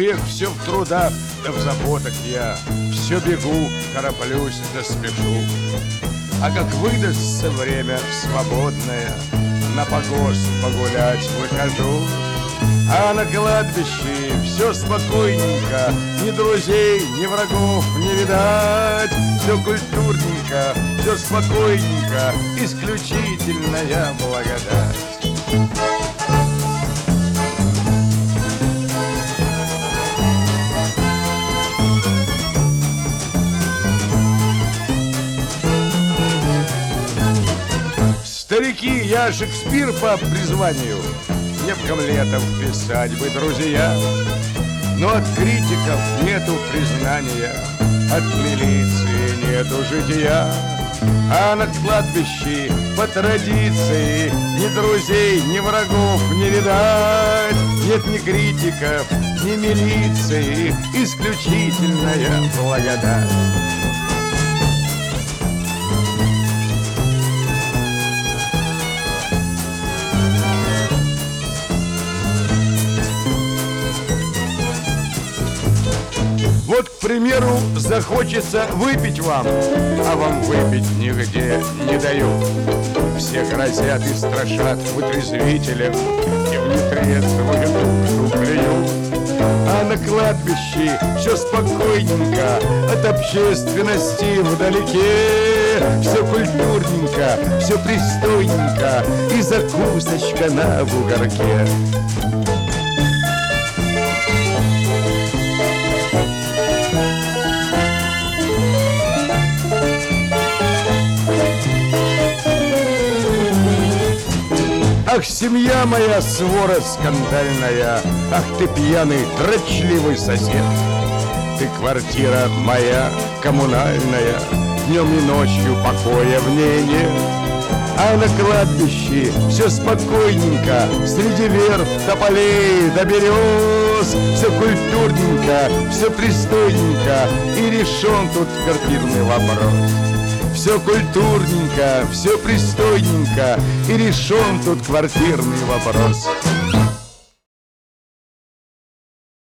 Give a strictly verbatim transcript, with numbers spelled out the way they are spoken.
век все в трудах, да в заботах я. Все бегу, тороплюсь, да спешу. А как выдастся время свободное, на погост погулять выхожу. А на кладбище все спокойненько, ни друзей, ни врагов не видать. Все культурненько, все спокойненько, исключительная благодать. Старики, я Шекспир по призванию, мне в Гамлетов писать бы, друзья. Но от критиков нету признания, от милиции нету жития. А на кладбище по традиции ни друзей, ни врагов не видать. Нет ни критиков, ни милиции, исключительная благодать. Вот, к примеру, захочется выпить вам, а вам выпить нигде не дают. Все грозят и страшат вытрезвителем, и в нетрезвую душу плюют. А на кладбище все спокойненько, от общественности вдалеке. Все культурненько, все пристойненько, и закусочка на бугорке. Ах, семья моя, свора скандальная, ах ты пьяный, дрочливый сосед. Ты квартира моя коммунальная, днем и ночью покоя в ней нет. А на кладбище все спокойненько, среди верб, тополей до берез. Все культурненько, все пристойненько, и решен тут квартирный вопрос. Все культурненько, все пристойненько, и решен тут квартирный вопрос.